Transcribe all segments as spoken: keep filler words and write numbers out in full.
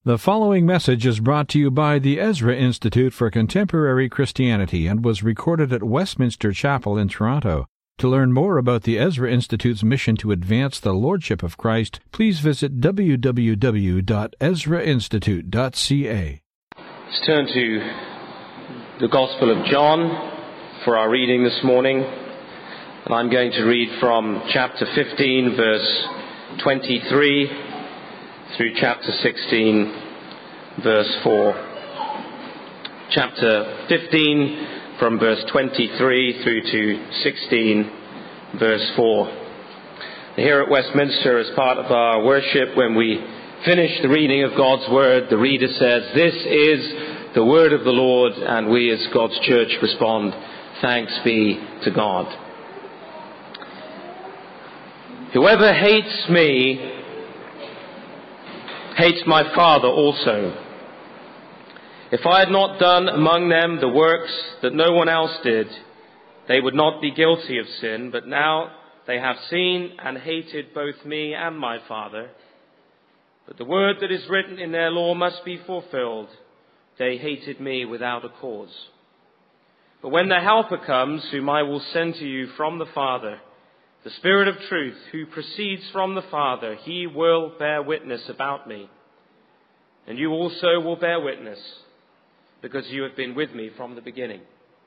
The following message is brought to you by the Ezra Institute for Contemporary Christianity and was recorded at Westminster Chapel in Toronto. To learn more about the Ezra Institute's mission to advance the Lordship of Christ, please visit w w w dot ezra institute dot c a. Let's turn to the Gospel of John for our reading this morning. And I'm going to read from chapter fifteen, verse twenty-three, through chapter sixteen, verse four. Chapter fifteen, from verse twenty-three through to sixteen, verse four. Here at Westminster, as part of our worship, when we finish the reading of God's Word, the reader says, "This is the Word of the Lord," and we as God's church respond, "Thanks be to God." Whoever hates me hates my Father also. If I had not done among them the works that no one else did, they would not be guilty of sin, but now they have seen and hated both me and my Father. But the word that is written in their law must be fulfilled. They hated me without a cause. But when the Helper comes, whom I will send to you from the Father, the Spirit of truth, who proceeds from the Father, he will bear witness about me. And you also will bear witness, because you have been with me from the beginning.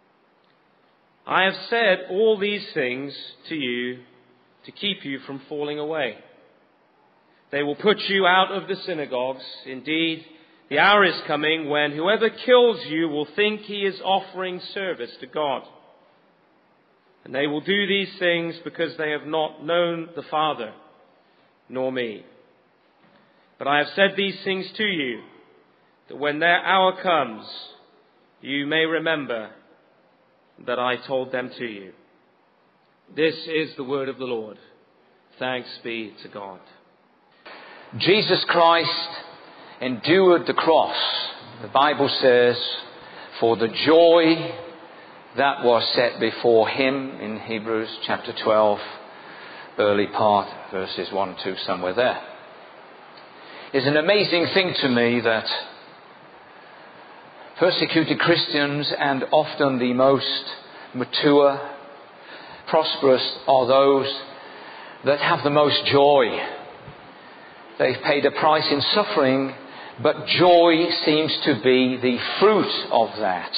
I have said all these things to you to keep you from falling away. They will put you out of the synagogues. Indeed, the hour is coming when whoever kills you will think he is offering service to God. And they will do these things because they have not known the Father, nor me. But I have said these things to you, that when their hour comes, you may remember that I told them to you. This is the word of the Lord. Thanks be to God. Jesus Christ endured the cross, the Bible says, for the joy that was set before him in Hebrews chapter twelve, early part, verses one, two, somewhere there. It's an amazing thing to me that persecuted Christians, and often the most mature, prosperous, are those that have the most joy. They've paid a price in suffering, but joy seems to be the fruit of that.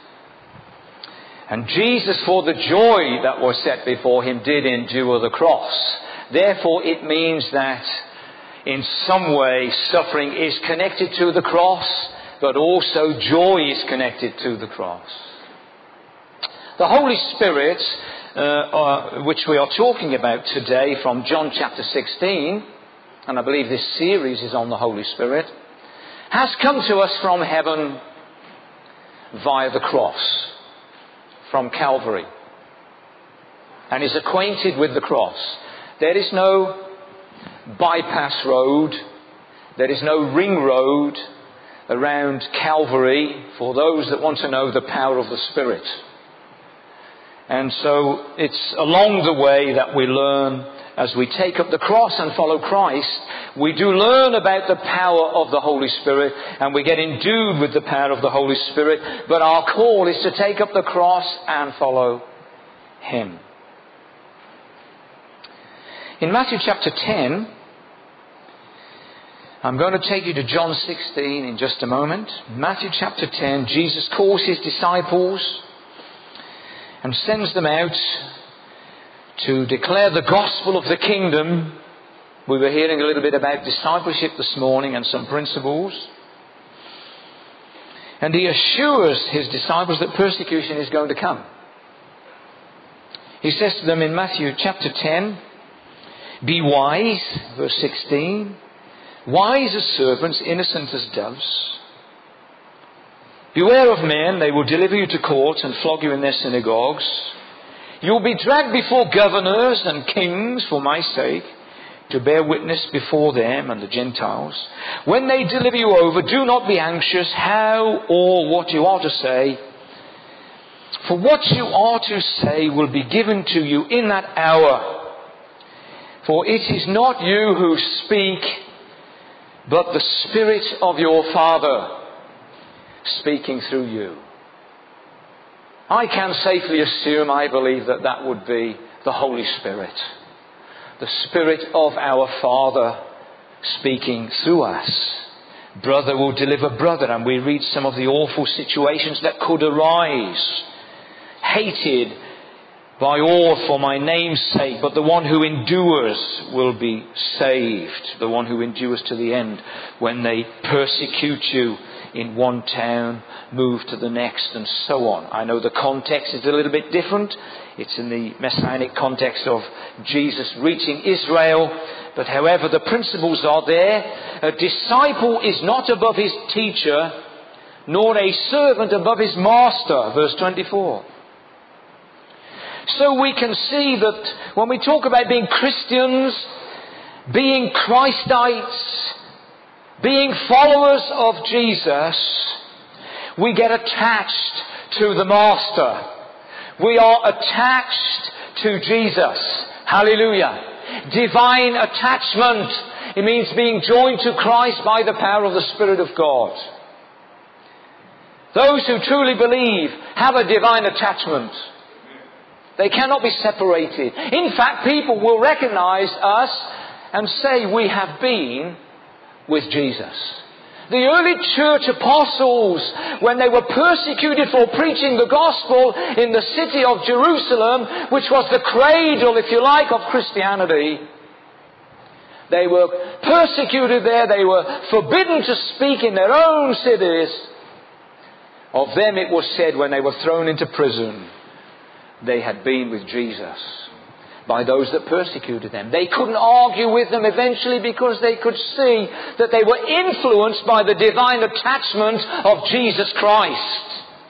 And Jesus, for the joy that was set before him, did endure the cross. Therefore, it means that in some way suffering is connected to the cross, but also joy is connected to the cross. The Holy Spirit, uh, uh, which we are talking about today from John chapter sixteen, and I believe this series is on the Holy Spirit, has come to us from heaven via the cross, from Calvary, and is acquainted with the cross. There is no bypass road, there is no ring road around Calvary for those that want to know the power of the Spirit. And so it's along the way that we learn, as we take up the cross and follow Christ, we do learn about the power of the Holy Spirit, and we get endued with the power of the Holy Spirit. But our call is to take up the cross and follow him. In Matthew chapter ten, I'm going to take you to John sixteen in just a moment. Matthew chapter ten, Jesus calls his disciples and sends them out to declare the gospel of the kingdom. We were hearing a little bit about discipleship this morning and some principles. And he assures his disciples that persecution is going to come. He says to them in Matthew chapter ten, "Be wise," verse sixteen, "wise as serpents, innocent as doves. Beware of men, they will deliver you to court and flog you in their synagogues. You will be dragged before governors and kings for my sake, to bear witness before them and the Gentiles. When they deliver you over, do not be anxious how or what you are to say. For what you are to say will be given to you in that hour. For it is not you who speak, but the Spirit of your Father speaking through you. I can safely assume, I believe, that that would be the Holy Spirit. The Spirit of our Father speaking through us. Brother will deliver brother, and we read some of the awful situations that could arise. Hated by all for my name's sake, but the one who endures will be saved. The one who endures to the end. When they persecute you in one town, move to the next, and so on. I know the context is a little bit different. It's in the messianic context of Jesus reaching Israel. But however, the principles are there. A disciple is not above his teacher, nor a servant above his master. Verse twenty-four. So we can see that when we talk about being Christians, being Christites, being followers of Jesus, we get attached to the Master. We are attached to Jesus. Hallelujah. Divine attachment. It means being joined to Christ by the power of the Spirit of God. Those who truly believe have a divine attachment. They cannot be separated. In fact, people will recognize us and say we have been with Jesus. The early church apostles, when they were persecuted for preaching the gospel in the city of Jerusalem, which was the cradle, if you like, of Christianity, they were persecuted there. They were forbidden to speak in their own cities. Of them it was said when they were thrown into prison, they had been with Jesus by those that persecuted them. They couldn't argue with them eventually because they could see that they were influenced by the divine attachment of Jesus Christ.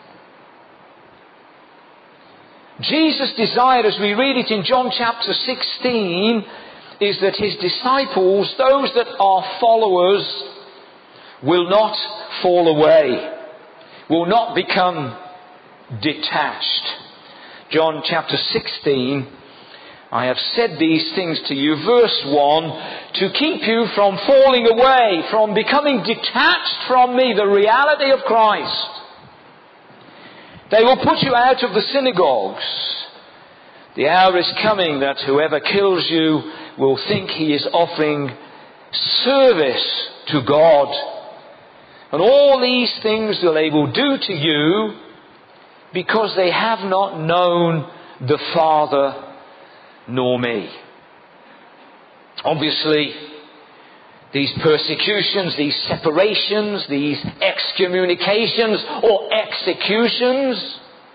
Jesus' desire, as we read it in John chapter sixteen, is that his disciples, those that are followers, will not fall away, will not become detached. John chapter sixteen, I have said these things to you, verse one, to keep you from falling away, from becoming detached from me, the reality of Christ. They will put you out of the synagogues. The hour is coming that whoever kills you will think he is offering service to God. And all these things they will do to you because they have not known the Father nor me. Obviously, these persecutions, these separations, these excommunications or executions,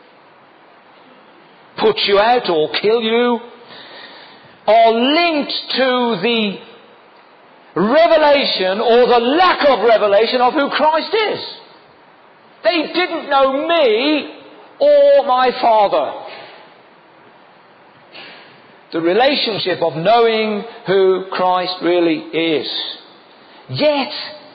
put you out or kill you, are linked to the revelation or the lack of revelation of who Christ is. They didn't know me or my Father. The relationship of knowing who Christ really is. Yet,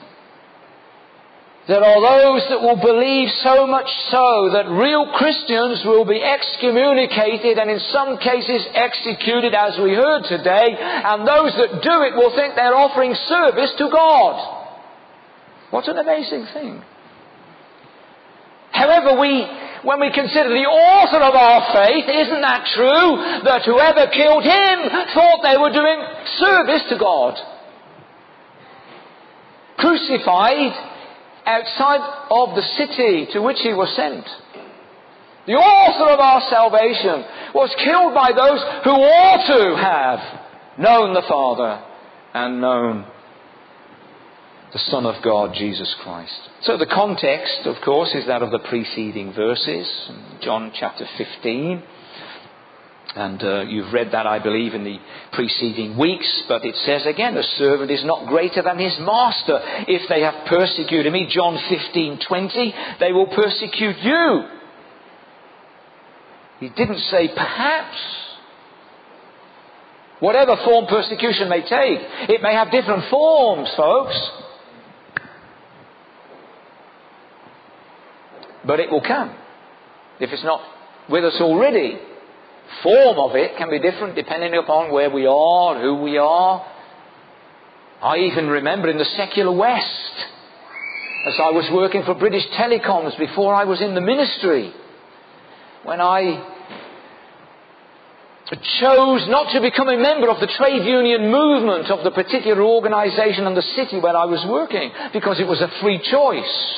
there are those that will believe so much so that real Christians will be excommunicated and in some cases executed, as we heard today, and those that do it will think they're offering service to God. What an amazing thing. However, we, when we consider the author of our faith, isn't that true? That whoever killed him thought they were doing service to God. Crucified outside of the city to which he was sent. The author of our salvation was killed by those who ought to have known the Father and known the Son of God, Jesus Christ. So the context, of course, is that of the preceding verses, John chapter fifteen. And uh, you've read that, I believe, in the preceding weeks. But it says again, a servant is not greater than his master. If they have persecuted me, John fifteen twenty, they will persecute you. He didn't say perhaps. Whatever form persecution may take, it may have different forms, folks. But it will come. If it's not with us already, form of it can be different depending upon where we are, who we are. I even remember in the secular West, as I was working for British Telecoms before I was in the ministry, when I chose not to become a member of the trade union movement of the particular organisation in the city where I was working, because it was a free choice.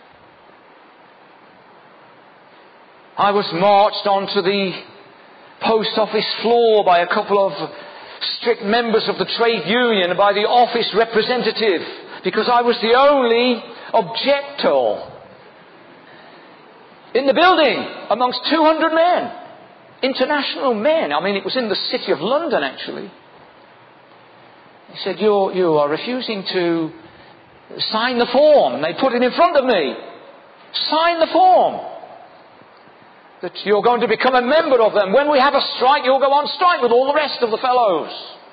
I was marched onto the post office floor by a couple of strict members of the trade union, by the office representative, because I was the only objector in the building amongst two hundred men, international men. I mean, it was in the city of London, actually. He said, you you are refusing to sign the form. They put it in front of me. Sign the form that you're going to become a member of them. When we have a strike, you'll go on strike with all the rest of the fellows.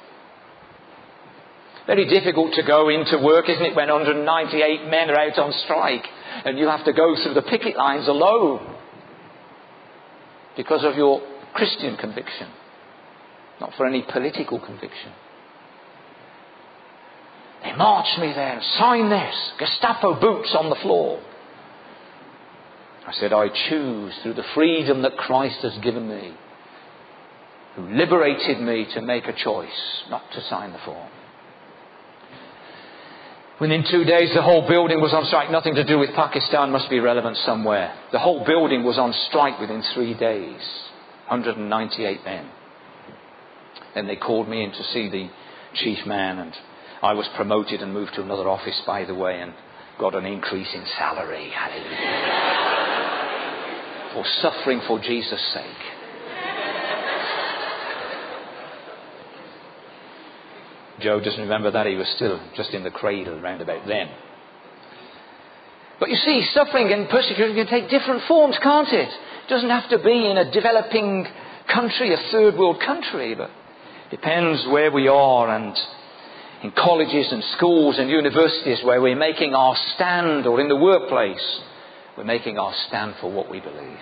Very difficult to go into work, isn't it, when one hundred ninety-eight men are out on strike and you have to go through the picket lines alone because of your Christian conviction, not for any political conviction. They marched me there, sign this, Gestapo boots on the floor. I said, I choose through the freedom that Christ has given me, who liberated me, to make a choice not to sign the form. Within two days, the whole building was on strike. Nothing to do with Pakistan, must be relevant somewhere. The whole building was on strike within three days. one hundred ninety-eight men. Then they called me in to see the chief man, and I was promoted and moved to another office, by the way, and got an increase in salary. Hallelujah. For suffering for Jesus' sake. Joe doesn't remember that. He was still just in the cradle round about then. But you see, suffering and persecution can take different forms, can't it? It doesn't have to be in a developing country, a third world country, but it depends where we are, and in colleges and schools and universities where we're making our stand, or in the workplace, we're making our stand for what we believe.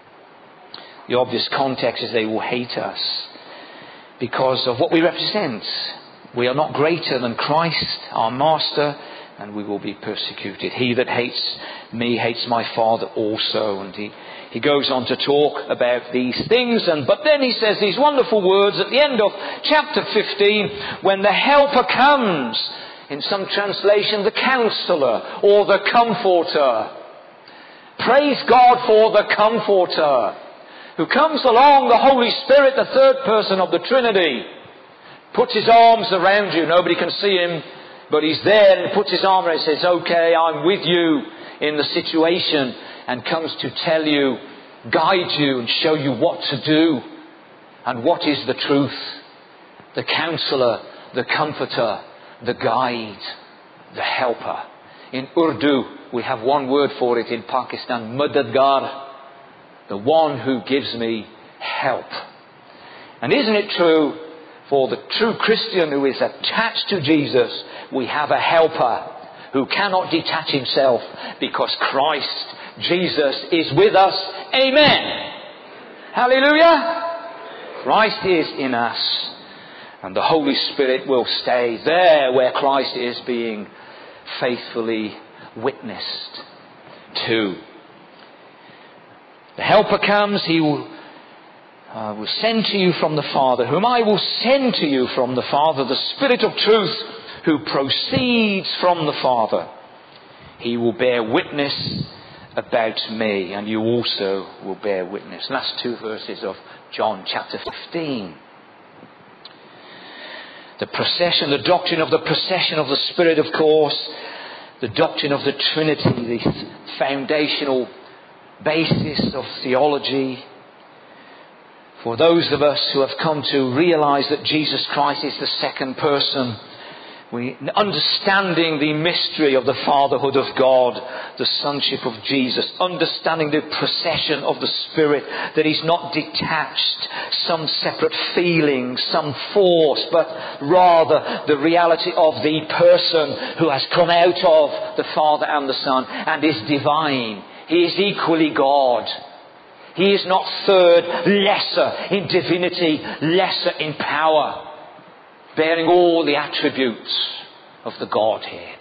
The obvious context is they will hate us because of what we represent. We are not greater than Christ, our Master, and we will be persecuted. He that hates me hates my Father also. And he, he goes on to talk about these things. And but then he says these wonderful words at the end of chapter fifteen, when the Helper comes, in some translation, the Counselor or the Comforter. Praise God for the Comforter, who comes along, the Holy Spirit, the third person of the Trinity, puts his arms around you. Nobody can see him, but he's there, and puts his arm around you and says, okay, I'm with you in the situation, and comes to tell you, guide you, and show you what to do, and what is the truth. The Counselor, the Comforter, the Guide, the Helper. In Urdu, we have one word for it in Pakistan, Madadgar, the one who gives me help. And isn't it true, for the true Christian who is attached to Jesus, we have a helper who cannot detach himself, because Christ, Jesus, is with us. Amen. Hallelujah. Christ is in us, and the Holy Spirit will stay there where Christ is being faithfully witnessed to. The Helper comes, he will I will send to you from the Father, whom I will send to you from the Father, the Spirit of truth, who proceeds from the Father. He will bear witness about me, and you also will bear witness. Last two verses of John chapter fifteen. The procession, the doctrine of the procession of the Spirit, of course. The doctrine of the Trinity, the foundational basis of theology. For those of us who have come to realize that Jesus Christ is the second person, we understanding the mystery of the fatherhood of God, the sonship of Jesus, understanding the procession of the Spirit, that He's not detached, some separate feeling, some force, but rather the reality of the person who has come out of the Father and the Son and is divine. He is equally God. He is not third, lesser in divinity, lesser in power, bearing all the attributes of the Godhead.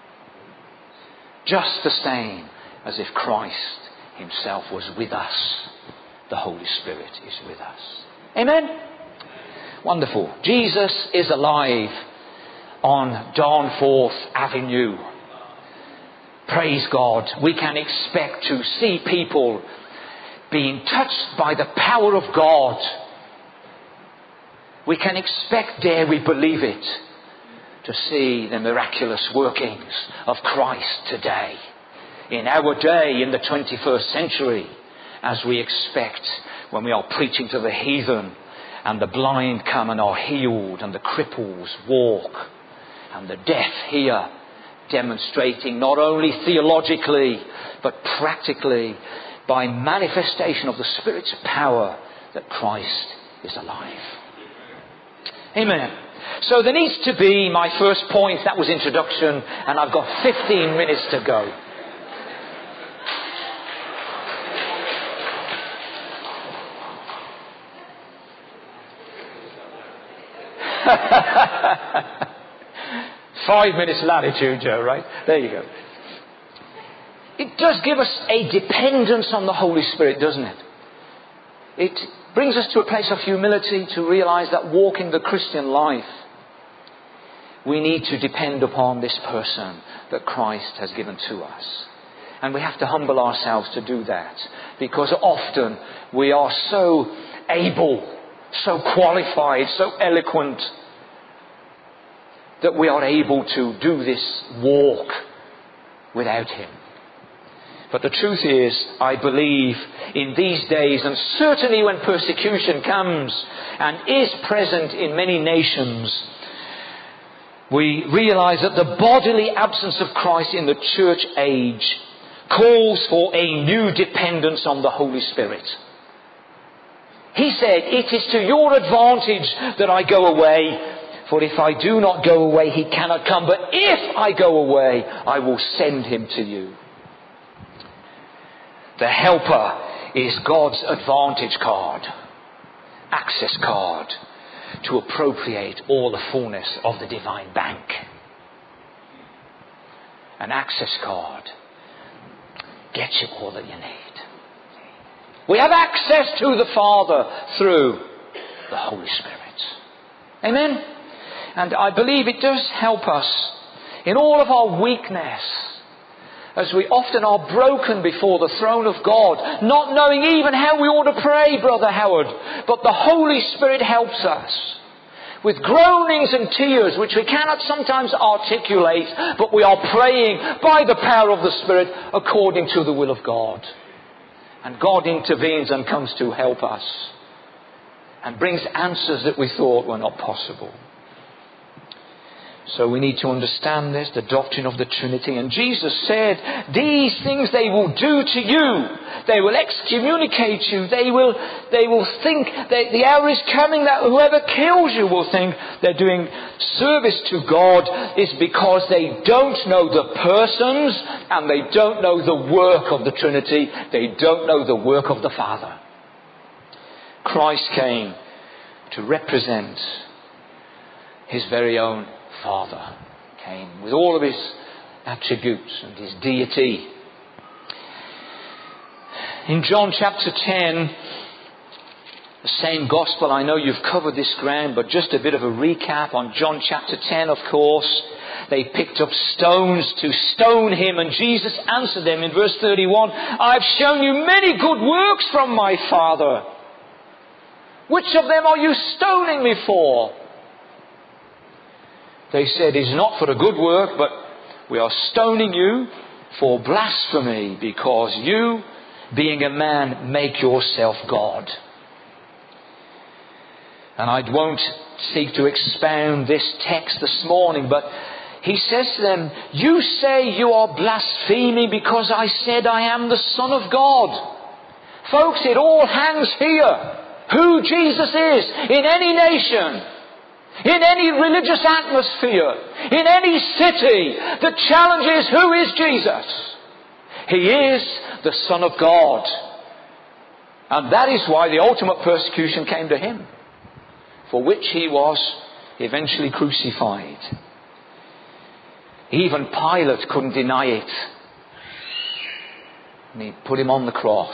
Just the same as if Christ himself was with us. The Holy Spirit is with us. Amen? Wonderful. Jesus is alive on Darnforth Avenue. Praise God. We can expect to see people being touched by the power of God. We can expect, dare we believe it, to see the miraculous workings of Christ today. In our day, in the twenty-first century, as we expect when we are preaching to the heathen and the blind come and are healed and the cripples walk and the deaf hear, demonstrating not only theologically but practically by manifestation of the Spirit's power that Christ is alive. Amen. So there needs to be, my first point, that was introduction, and I've got fifteen minutes to go. Five minutes latitude, Joe, right? There you go. It does give us a dependence on the Holy Spirit, doesn't it? It brings us to a place of humility to realize that walking the Christian life, we need to depend upon this person that Christ has given to us. And we have to humble ourselves to do that, because often we are so able, so qualified, so eloquent, that we are able to do this walk without Him. But the truth is, I believe in these days, and certainly when persecution comes and is present in many nations, we realize that the bodily absence of Christ in the church age calls for a new dependence on the Holy Spirit. He said, "It is to your advantage that I go away, for if I do not go away, He cannot come. But if I go away, I will send Him to you." The Helper is God's advantage card, access card, to appropriate all the fullness of the divine bank. An access card gets you all that you need. We have access to the Father through the Holy Spirit. Amen? And I believe it does help us in all of our weakness, as we often are broken before the throne of God, not knowing even how we ought to pray, Brother Howard. But the Holy Spirit helps us with groanings and tears which we cannot sometimes articulate, but we are praying by the power of the Spirit according to the will of God. And God intervenes and comes to help us and brings answers that we thought were not possible. So we need to understand this, the doctrine of the Trinity. And Jesus said, these things they will do to you. They will excommunicate you. They will, they will think that the hour is coming that whoever kills you will think they're doing service to God, is because they don't know the persons and they don't know the work of the Trinity. They don't know the work of the Father. Christ came to represent His very own Father, came with all of His attributes and His deity. In John chapter ten, the same gospel, I know you've covered this ground, but just a bit of a recap on John chapter ten, of course. They picked up stones to stone Him, and Jesus answered them in verse thirty-one, I've shown you many good works from my Father. Which of them are you stoning me for? They said, it's not for a good work, but we are stoning you for blasphemy, because you, being a man, make yourself God. And I won't seek to expound this text this morning, but He says to them, you say you are blaspheming because I said I am the Son of God. Folks, it all hangs here. Who Jesus is in any nation, in any religious atmosphere, in any city. The challenge is, who is Jesus? He is the Son of God. And that is why the ultimate persecution came to Him, for which He was eventually crucified. Even Pilate couldn't deny it. And he put him on the cross.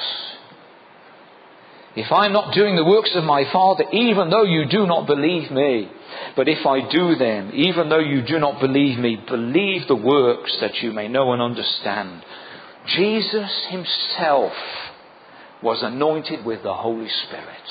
If I'm not doing the works of my Father, even though you do not believe me, but if I do them, even though you do not believe me, believe the works that you may know and understand. Jesus himself was anointed with the Holy Spirit.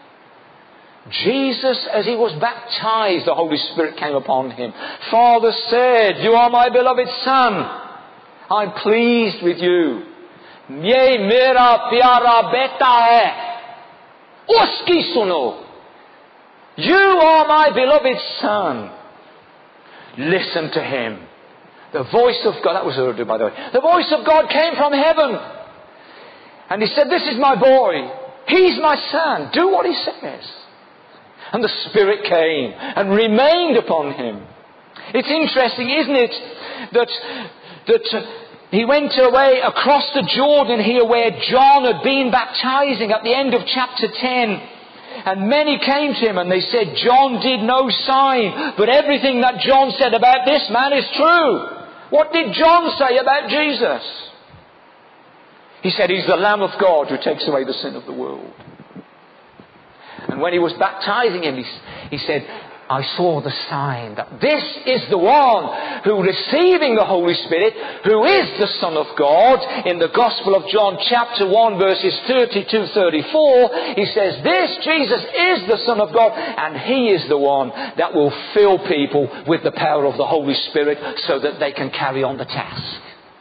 Jesus, as he was baptized, the Holy Spirit came upon him. Father said, you are my beloved Son. I'm pleased with you. Ye mera pyara beta hai. Uski suno. You are my beloved Son. Listen to him. The voice of God, that was Urdu by the way. The voice of God came from heaven. And he said, this is my boy. He's my son. Do what he says. And the Spirit came and remained upon him. It's interesting, isn't it, that, that uh, he went away across the Jordan here where John had been baptizing at the end of chapter ten. And many came to him and they said, John did no sign, but everything that John said about this man is true. What did John say about Jesus? He said, he's the Lamb of God who takes away the sin of the world. And when he was baptizing him, he, he said, I saw the sign that this is the one who, receiving the Holy Spirit, who is the Son of God. In the Gospel of John chapter one verses thirty-two to thirty-four, he says, this Jesus is the Son of God, and he is the one that will fill people with the power of the Holy Spirit so that they can carry on the task.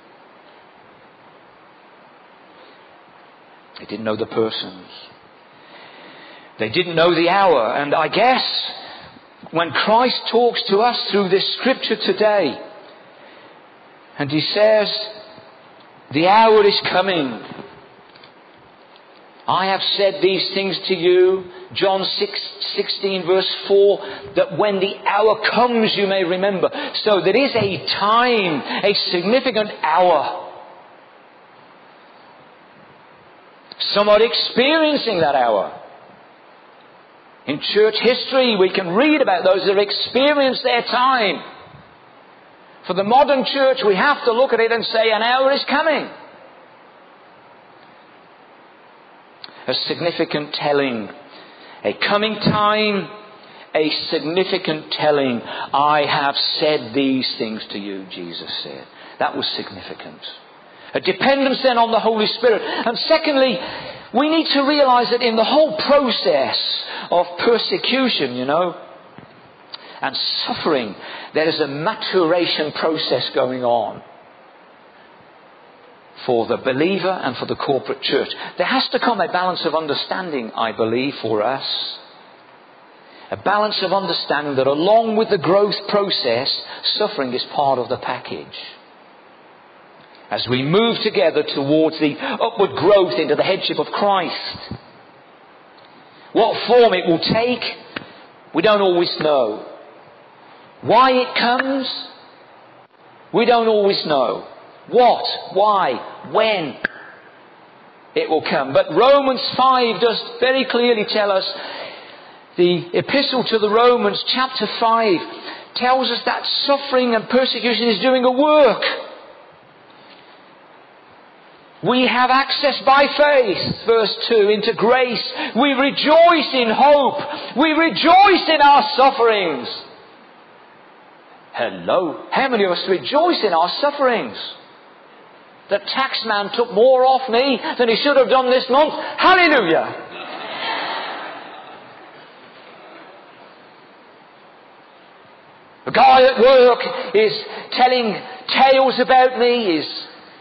They didn't know the persons. They didn't know the hour. And I guess when Christ talks to us through this scripture today, and he says, the hour is coming. I have said these things to you, John six, sixteen verse four, that when the hour comes you may remember. So there is a time, a significant hour. Some are experiencing that hour. In church history, we can read about those that have experienced their time. For the modern church, we have to look at it and say, an hour is coming. A significant telling. A coming time, a significant telling. I have said these things to you, Jesus said. That was significant. A dependence then on the Holy Spirit. And secondly, we need to realize that in the whole process of persecution, you know, and suffering, there is a maturation process going on for the believer and for the corporate church. There has to come a balance of understanding, I believe, for us. A balance of understanding that along with the growth process, suffering is part of the package. As we move together towards the upward growth into the headship of Christ. What form it will take, we don't always know. Why it comes, we don't always know. What, why, when it will come. But Romans five does very clearly tell us, the epistle to the Romans chapter five tells us that suffering and persecution is doing a work. We have access by faith, verse two, into grace. We rejoice in hope. We rejoice in our sufferings. Hello. How many of us rejoice in our sufferings? The tax man took more off me than he should have done this month. Hallelujah. The guy at work is telling tales about me, is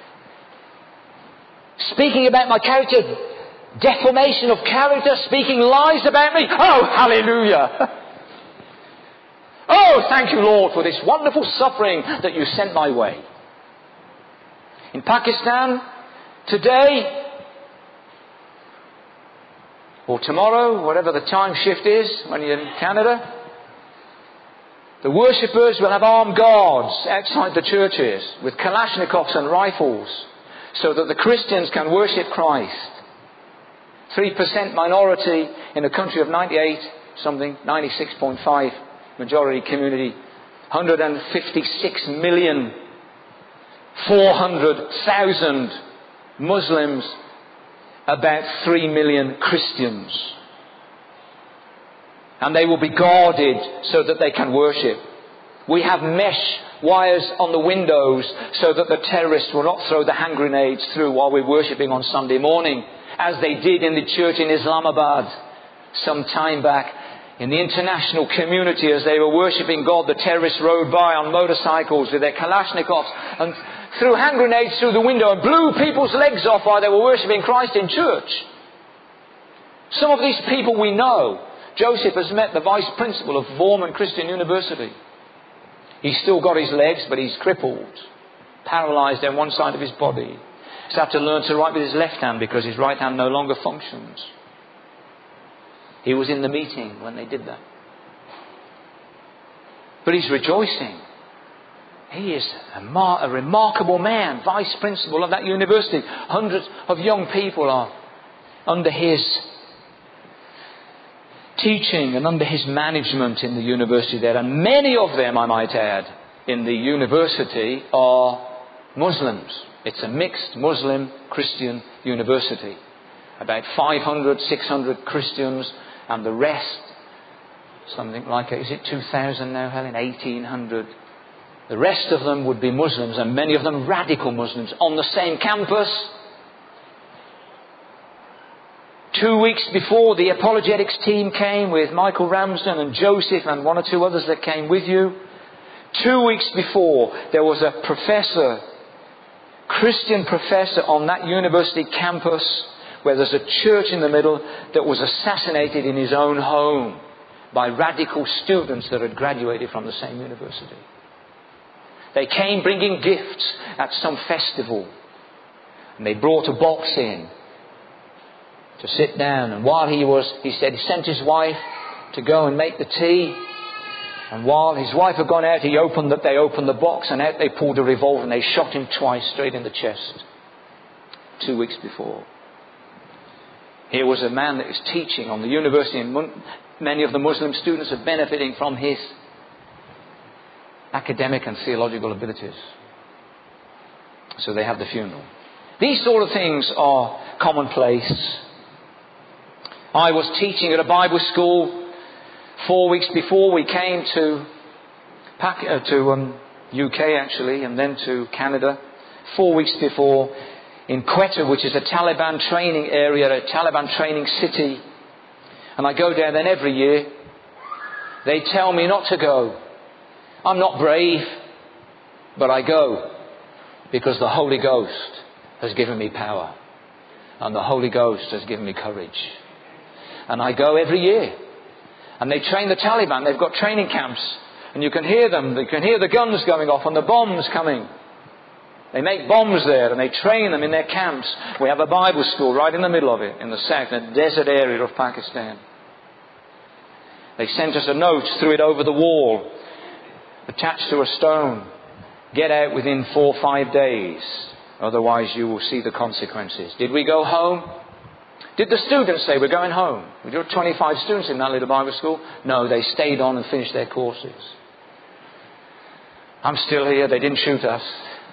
speaking about my character, deformation of character, speaking lies about me. Oh, hallelujah. Oh, thank you, Lord, for this wonderful suffering that you sent my way. In Pakistan, today, or tomorrow, whatever the time shift is when you're in Canada, the worshippers will have armed guards outside the churches with Kalashnikovs and rifles, so that the Christians can worship Christ. Three percent minority in a country of ninety-eight something, ninety-six point five majority community one hundred fifty-six million, four hundred thousand Muslims, about three million Christians. And they will be guarded so that they can worship. We have mesh wires on the windows so that the terrorists will not throw the hand grenades through while we're worshipping on Sunday morning, as they did in the church in Islamabad some time back. In the international community, as they were worshipping God, the terrorists rode by on motorcycles with their Kalashnikovs and threw hand grenades through the window and blew people's legs off while they were worshipping Christ in church. Some of these people we know. Joseph has met the vice principal of Vormund Christian University. He's still got his legs, but he's crippled, paralysed on one side of his body. He's had to learn to write with his left hand because his right hand no longer functions. He was in the meeting when they did that. But he's rejoicing. He is a, mar- a remarkable man, vice principal of that university. Hundreds of young people are under his teaching and under his management in the university there. And many of them, I might add, in the university are Muslims. It's a mixed Muslim-Christian university. About five hundred, six hundred Christians, and the rest, something like, is it two thousand now, Helen? eighteen hundred. The rest of them would be Muslims, and many of them radical Muslims, on the same campus. Two weeks before, the apologetics team came with Michael Ramsden and Joseph and one or two others that came with you. Two weeks before, there was a professor, Christian professor on that university campus, where there's a church in the middle, that was assassinated in his own home by radical students that had graduated from the same university. They came bringing gifts at some festival, and they brought a box in to sit down. And while he was, he said, he sent his wife to go and make the tea. And while his wife had gone out, he opened that they opened the box, and out they pulled a revolver and they shot him twice straight in the chest. Two weeks before. Here was a man that was teaching on the university, and many of the Muslim students are benefiting from his academic and theological abilities. So they have the funeral. These sort of things are commonplace. I was teaching at a Bible school four weeks before we came to Pac- uh, to um, U K actually, and then to Canada. Four weeks before, in Quetta, which is a Taliban training area, a Taliban training city. And I go down then every year. They tell me not to go. I'm not brave, but I go because the Holy Ghost has given me power. And the Holy Ghost has given me courage. And I go every year. And they train the Taliban. They've got training camps. And you can hear them. You can hear the guns going off and the bombs coming. They make bombs there and they train them in their camps. We have a Bible school right in the middle of it, in the south, in the desert area of Pakistan. They sent us a note, threw it over the wall, attached to a stone. Get out within four or five days. Otherwise you will see the consequences. Did we go home? Did the students say we're going home? We got twenty-five students in that little Bible school. No, they stayed on and finished their courses. I'm still here. They didn't shoot us.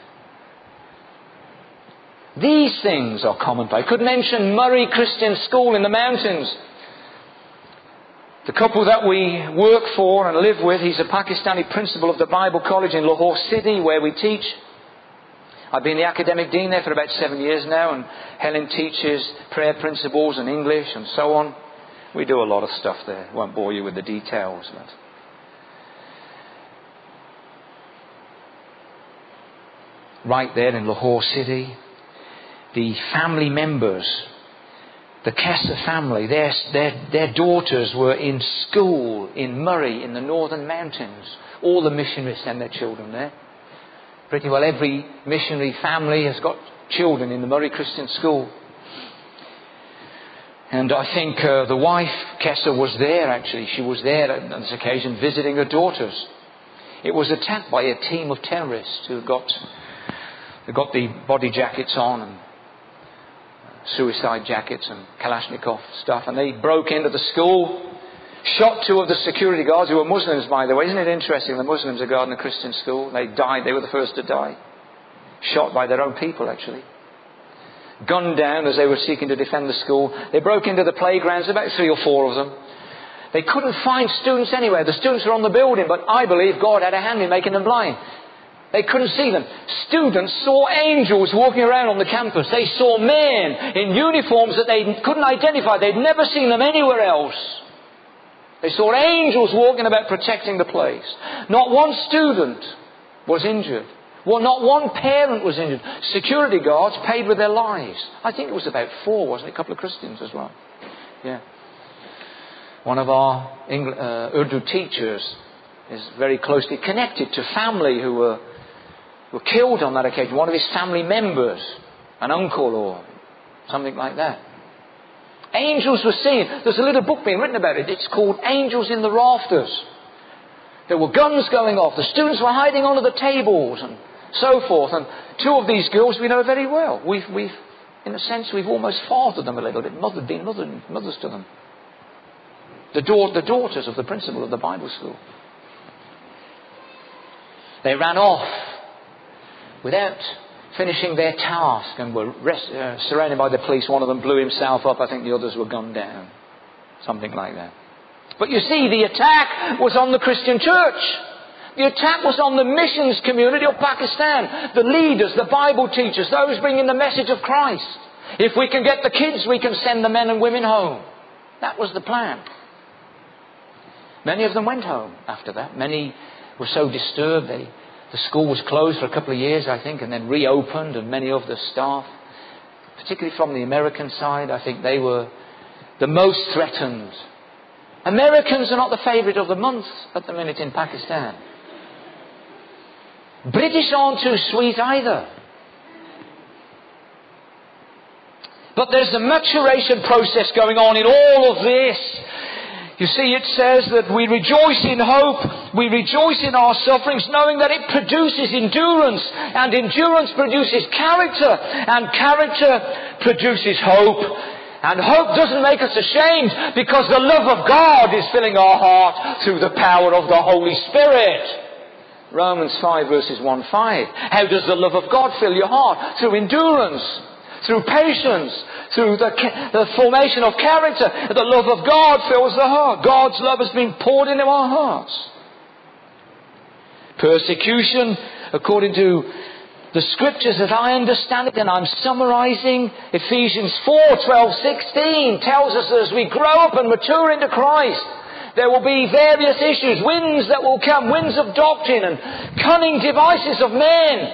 These things are commonplace. I could mention Murray Christian School in the mountains. The couple that we work for and live with, he's a Pakistani principal of the Bible College in Lahore City, where we teach. I've been the academic dean there for about seven years now, and Helen teaches prayer principles and English and so on. We do a lot of stuff there. Won't bore you with the details, but right there in Lahore City, the family members, the Kessa family, their, their, their daughters were in school in Murray in the northern mountains. All the missionaries send their children there. Pretty well every missionary family has got children in the Murray Christian School. And I think uh, the wife, Kessa, was there actually. She was there on this occasion visiting her daughters. It was attacked by a team of terrorists who got, who got the body jackets on and suicide jackets and Kalashnikov stuff. And they broke into the school Shot two of the security guards, who were Muslims, by the way. Isn't it interesting? The Muslims are guarding a Christian school. They died. They were the first to die. Shot by their own people, actually. Gunned down as they were seeking to defend the school. They broke into the playgrounds, about three or four of them. They couldn't find students anywhere. The students were on the building, but I believe God had a hand in making them blind. They couldn't see them. Students saw angels walking around on the campus. They saw men in uniforms that they couldn't identify. They'd never seen them anywhere else. They saw angels walking about protecting the place. Not one student was injured. Well, not one parent was injured. Security guards paid with their lives. I think it was about four, wasn't it? A couple of Christians as well. Yeah. One of our English, uh, Urdu teachers is very closely connected to family who were, were killed on that occasion. One of his family members, an uncle or something like that. Angels were seen. There's a little book being written about it. It's called Angels in the Rafters. There were guns going off. The students were hiding under the tables and so forth. And two of these girls we know very well. We've, we've in a sense, we've almost fathered them a little bit, mothered, been mothered, mothers to them. The, da- the daughters of the principal of the Bible school. They ran off without finishing their task and were rest- uh, surrounded by the police. One of them blew himself up. I think the others were gunned down. Something like that. But you see, the attack was on the Christian church. The attack was on the missions community of Pakistan. The leaders, the Bible teachers, those bringing the message of Christ. If we can get the kids, we can send the men and women home. That was the plan. Many of them went home after that. Many were so disturbed. They, the school was closed for a couple of years, I think, and then reopened. And many of the staff, particularly from the American side, I think they were the most threatened. Americans are not the favourite of the month at the minute in Pakistan. British aren't too sweet either. But there's a maturation process going on in all of this. You see, it says that we rejoice in hope, we rejoice in our sufferings, knowing that it produces endurance, and endurance produces character, and character produces hope. And hope doesn't make us ashamed, because the love of God is filling our heart through the power of the Holy Spirit. Romans five verses one to five. How does the love of God fill your heart? Through endurance, through patience, through the, the formation of character. The love of God fills the heart. God's love has been poured into our hearts. Persecution, according to the scriptures as I understand it, and I'm summarizing, Ephesians four, twelve, sixteen tells us that as we grow up and mature into Christ, there will be various issues, winds that will come, winds of doctrine and cunning devices of men.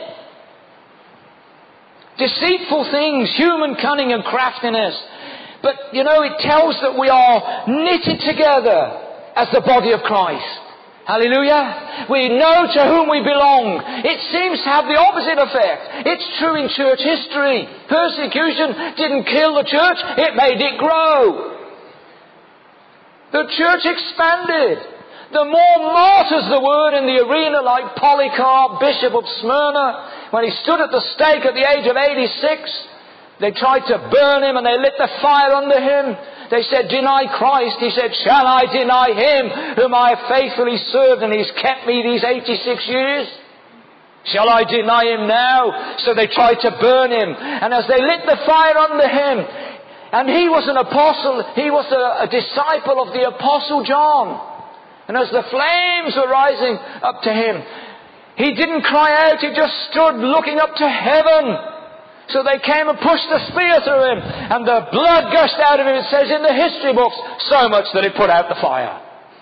Deceitful things, human cunning and craftiness. But, you know, it tells that we are knitted together as the body of Christ. Hallelujah. We know to whom we belong. It seems to have the opposite effect. It's true in church history. Persecution didn't kill the church, it made it grow. The church expanded. The more martyrs there were in the arena, like Polycarp, Bishop of Smyrna, when he stood at the stake at the age of eighty-six, they tried to burn him and they lit the fire under him. They said, deny Christ. He said, shall I deny him whom I have faithfully served and he's kept me these eighty-six years? Shall I deny him now? So they tried to burn him. And as they lit the fire under him, and he was an apostle, he was a, a disciple of the Apostle John. And as the flames were rising up to him, he didn't cry out, he just stood looking up to heaven. So they came and pushed the spear through him, and the blood gushed out of him, it says in the history books, so much that it put out the fire.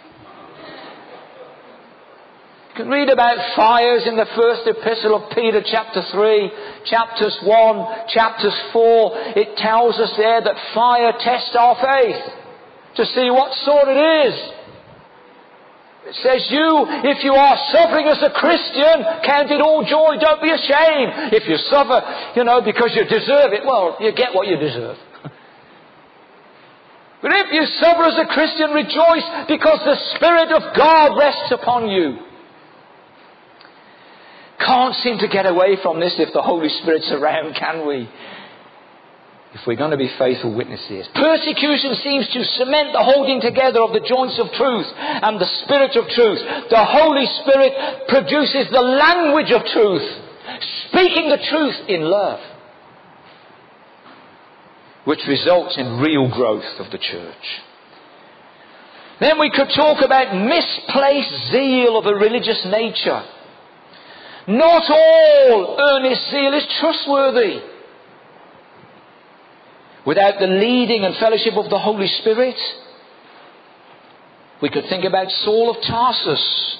You can read about fires in the first epistle of Peter, chapter three, chapters one, chapters four. It tells us there that fire tests our faith to see what sort it is. It says, you, if you are suffering as a Christian, count it all joy, don't be ashamed. If you suffer, you know, because you deserve it, well, you get what you deserve. But if you suffer as a Christian, rejoice, because the Spirit of God rests upon you. Can't seem to get away from this if the Holy Spirit's around, can we? if we're going to be faithful witnesses. Persecution seems to cement the holding together of the joints of truth and the Spirit of truth. The Holy Spirit produces the language of truth, speaking the truth in love, which results in real growth of the church. Then we could talk about misplaced zeal of a religious nature. Not all earnest zeal is trustworthy. Without the leading and fellowship of the Holy Spirit, we could think about Saul of Tarsus.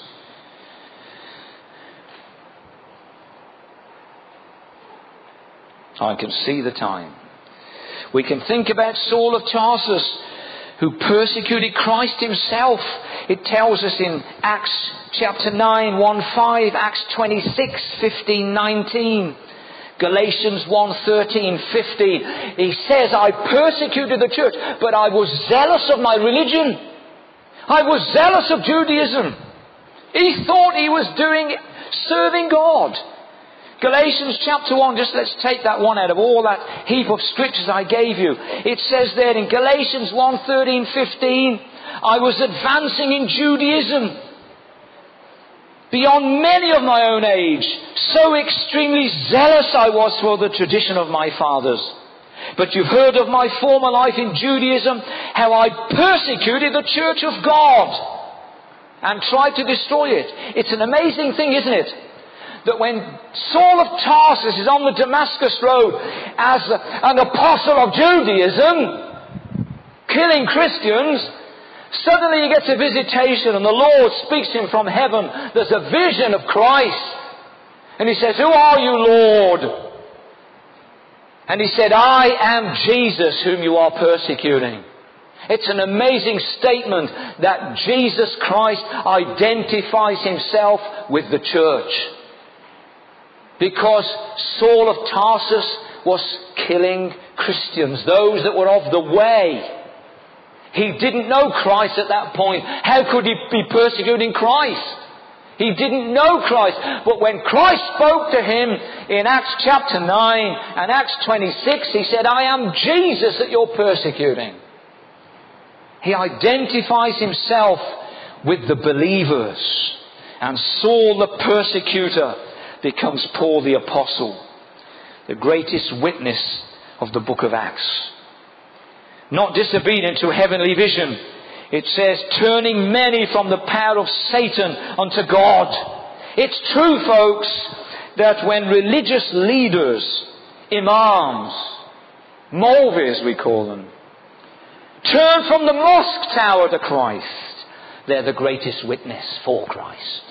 I can see the time. We can think about Saul of Tarsus, who persecuted Christ himself. It tells us in Acts chapter nine, one five, Acts twenty-six, fifteen, nineteen, Galatians one, thirteen, fifteen. He says, I persecuted the church, but I was zealous of my religion. I was zealous of Judaism. He thought he was doing, serving God. Galatians chapter one, just let's take that one out of all that heap of scriptures I gave you. It says there in Galatians one, thirteen, fifteen, I was advancing in Judaism beyond many of my own age. So extremely zealous I was for the tradition of my fathers. But you've heard of my former life in Judaism, how I persecuted the church of God and tried to destroy it. It's an amazing thing, isn't it? That when Saul of Tarsus is on the Damascus road as an apostle of Judaism, killing Christians, suddenly he gets a visitation and the Lord speaks to him from heaven. There's a vision of Christ. And he says, who are you, Lord? And he said, I am Jesus whom you are persecuting. It's an amazing statement that Jesus Christ identifies himself with the church. Because Saul of Tarsus was killing Christians, those that were of the way. He didn't know Christ at that point. How could he be persecuting Christ? He didn't know Christ. But when Christ spoke to him in Acts chapter nine and Acts twenty-six, he said, I am Jesus that you're persecuting. He identifies himself with the believers. And Saul the persecutor becomes Paul the Apostle, the greatest witness of the book of Acts. Not disobedient to heavenly vision. It says, turning many from the power of Satan unto God. It's true, folks, that when religious leaders, imams, Maulvis we call them, turn from the mosque tower to Christ, they're the greatest witness for Christ.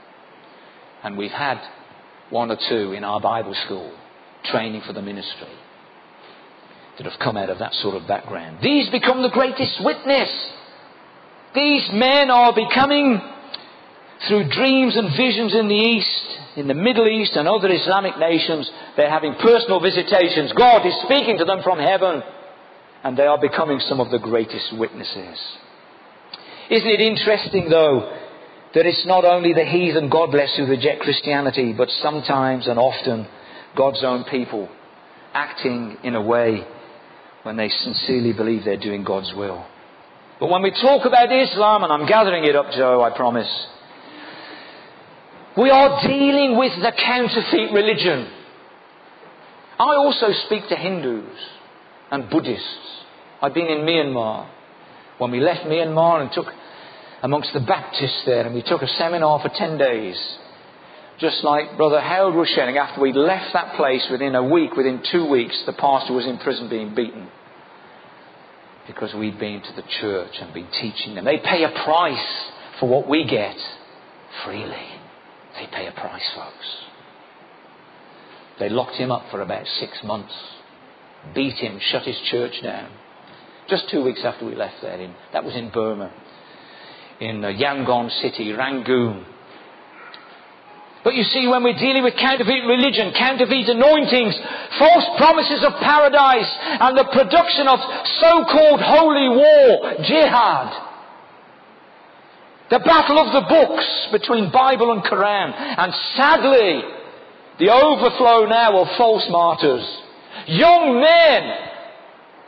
And we've had one or two in our Bible school, training for the ministry, that have come out of that sort of background. These become the greatest witness. These men are becoming, through dreams and visions in the East, in the Middle East and other Islamic nations, they're having personal visitations. God is speaking to them from heaven, and they are becoming some of the greatest witnesses. Isn't it interesting, though, that it's not only the heathen godless who reject Christianity, but sometimes and often God's own people acting in a way when they sincerely believe they're doing God's will. But when we talk about Islam, and I'm gathering it up, Joe, I promise, we are dealing with the counterfeit religion. I also speak to Hindus and Buddhists. I've been in Myanmar. When we left Myanmar and took amongst the Baptists there, and we took a seminar for ten days. Just like Brother Howard was sharing, after we left that place, within a week, within two weeks, the pastor was in prison being beaten. Because we'd been to the church and been teaching them. They pay a price for what we get freely. They pay a price, folks. They locked him up for about six months. Beat him, shut his church down. Just two weeks after we left there. In, that was in Burma. In uh, Yangon City, Rangoon. But you see, when we're dealing with counterfeit religion, counterfeit anointings, false promises of paradise, and the production of so-called holy war, jihad, the battle of the books between Bible and Quran, and sadly, the overflow now of false martyrs, young men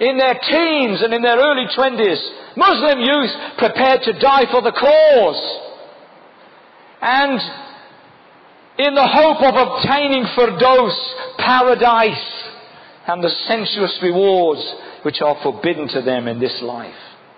in their teens and in their early twenties, Muslim youth prepared to die for the cause. And in the hope of obtaining Firdaus, paradise, and the sensuous rewards which are forbidden to them in this life.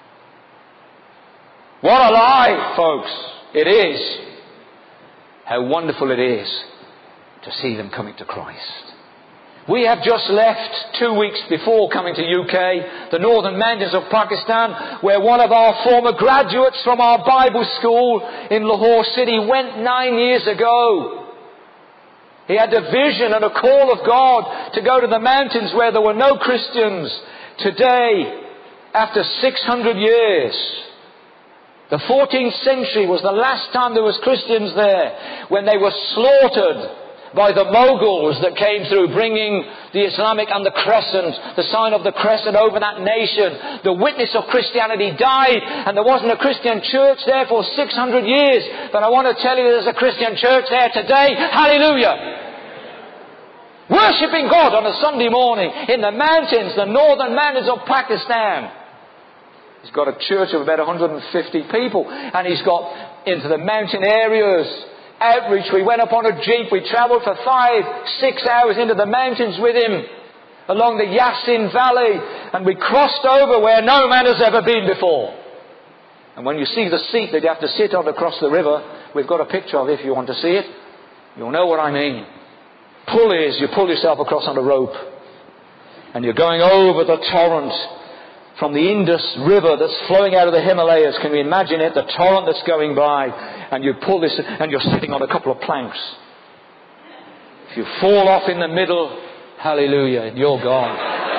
What a lie, folks. It is. How wonderful it is to see them coming to Christ. We have just left two weeks before coming to U K, the northern mountains of Pakistan, where one of our former graduates from our Bible school in Lahore City went nine years ago. He had a vision and a call of God to go to the mountains where there were no Christians. Today, after six hundred years, the fourteenth century was the last time there was Christians there, when they were slaughtered by the Moguls that came through, bringing the Islamic and the crescent, the sign of the crescent over that nation. The witness of Christianity died, and there wasn't a Christian church there for six hundred years. But I want to tell you, there's a Christian church there today. Hallelujah! Worshipping God on a Sunday morning in the mountains, the northern mountains of Pakistan. He's got a church of about one hundred fifty people, and he's got into the mountain areas outreach. We went up on a jeep. We travelled for five, six hours into the mountains with him along the Yasin Valley, and we crossed over where no man has ever been before. And when you see the seat that you have to sit on across the river, we've got a picture of it if you want to see it. You'll know what I mean. Pulleys, you pull yourself across on a rope, and you're going over the torrent from the Indus River that's flowing out of the Himalayas. Can you imagine it? The torrent that's going by, and you pull this, and you're sitting on a couple of planks. If you fall off in the middle, hallelujah, you're gone.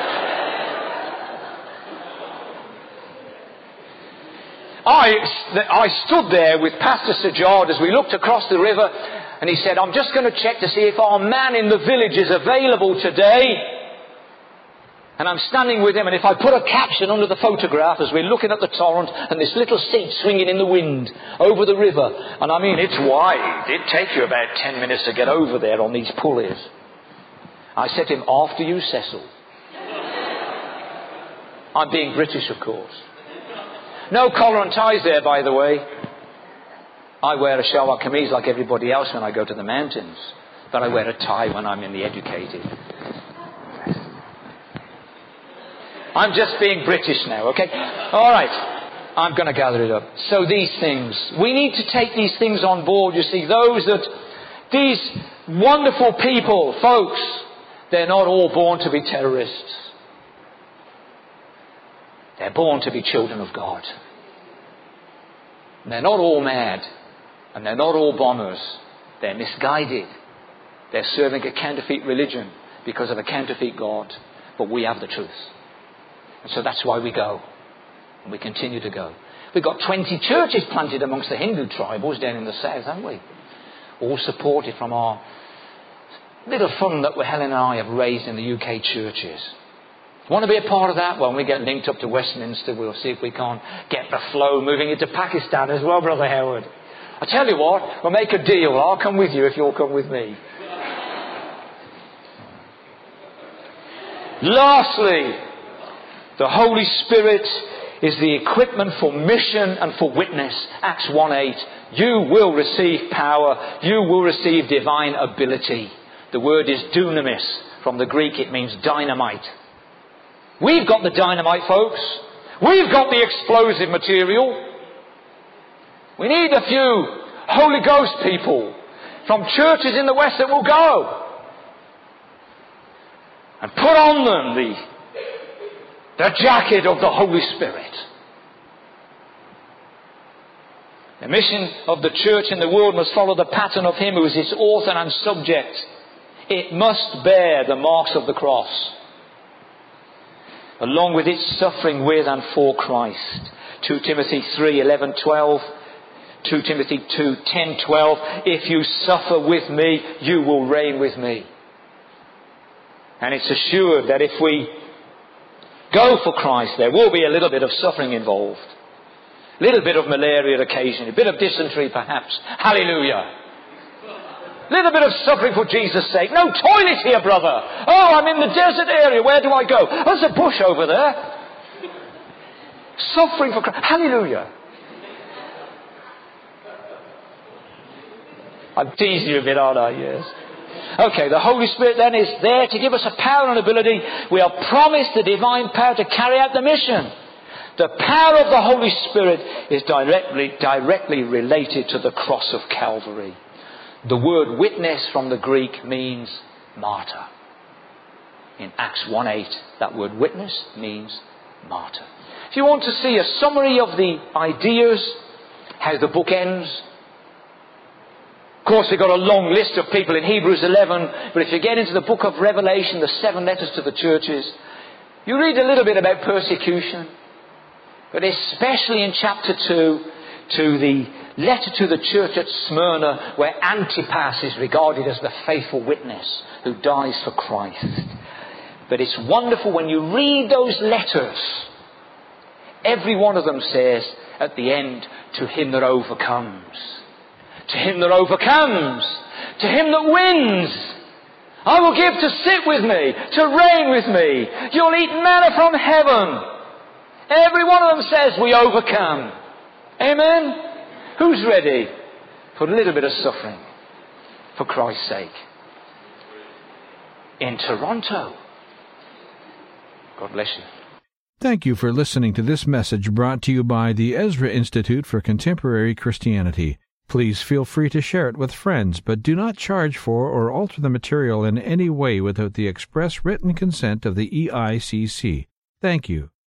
I, I stood there with Pastor Sajjad as we looked across the river, and he said, I'm just going to check to see if our man in the village is available today. And I'm standing with him, and if I put a caption under the photograph as we're looking at the torrent and this little seat swinging in the wind over the river, and I mean, it's wide. It'd take you about ten minutes to get over there on these pulleys. I said to him, after you, Cecil. I'm being British, of course. No collar and ties there, by the way. I wear a shalwar kameez like everybody else when I go to the mountains, but I wear a tie when I'm in the educated. I'm just being British now, okay? All right. I'm going to gather it up. So these things, we need to take these things on board. You see, those that, these wonderful people, folks, they're not all born to be terrorists. They're born to be children of God. And they're not all mad. And they're not all bombers. They're misguided. They're serving a counterfeit religion because of a counterfeit God. But we have the truth. And so that's why we go. And we continue to go. We've got twenty churches planted amongst the Hindu tribals down in the south, haven't we? All supported from our little fund that Helen and I have raised in the U K churches. Want to be a part of that? Well, when we get linked up to Westminster, we'll see if we can't get the flow moving into Pakistan as well, Brother Howard. I tell you what, we'll make a deal. I'll come with you if you'll come with me. Lastly, the Holy Spirit is the equipment for mission and for witness. Acts one eight. You will receive power. You will receive divine ability. The word is dunamis. From the Greek it means dynamite. We've got the dynamite, folks. We've got the explosive material. We need a few Holy Ghost people from churches in the West that will go and put on them the The jacket of the Holy Spirit. The mission of the church in the world must follow the pattern of Him who is its author and subject. It must bear the marks of the cross, along with its suffering with and for Christ. Second Timothy three eleven twelve. Second Timothy two ten twelve. If you suffer with me, you will reign with me. And it's assured that if we go for Christ, there will be a little bit of suffering involved. A little bit of malaria occasionally. A bit of dysentery perhaps. Hallelujah. Little bit of suffering for Jesus' sake. No toilet here, brother. Oh, I'm in the desert area. Where do I go? There's a bush over there. Suffering for Christ. Hallelujah. I'm teasing you a bit, aren't I? Yes. Okay, the Holy Spirit then is there to give us a power and ability. We are promised the divine power to carry out the mission. The power of the Holy Spirit is directly, directly related to the cross of Calvary. The word witness from the Greek means martyr. In Acts one eight, that word witness means martyr. If you want to see a summary of the ideas, how the book ends. Of course, we've got a long list of people in Hebrews eleven, but if you get into the book of Revelation, the seven letters to the churches, you read a little bit about persecution, but especially in chapter two, to the letter to the church at Smyrna, where Antipas is regarded as the faithful witness who dies for Christ. But it's wonderful when you read those letters, every one of them says at the end, to him that overcomes. To him that overcomes. To him that wins. I will give to sit with me, to reign with me. You'll eat manna from heaven. Every one of them says we overcome. Amen? Who's ready for a little bit of suffering for Christ's sake? In Toronto. God bless you. Thank you for listening to this message brought to you by the Ezra Institute for Contemporary Christianity. Please feel free to share it with friends, but do not charge for or alter the material in any way without the express written consent of the E I C C. Thank you.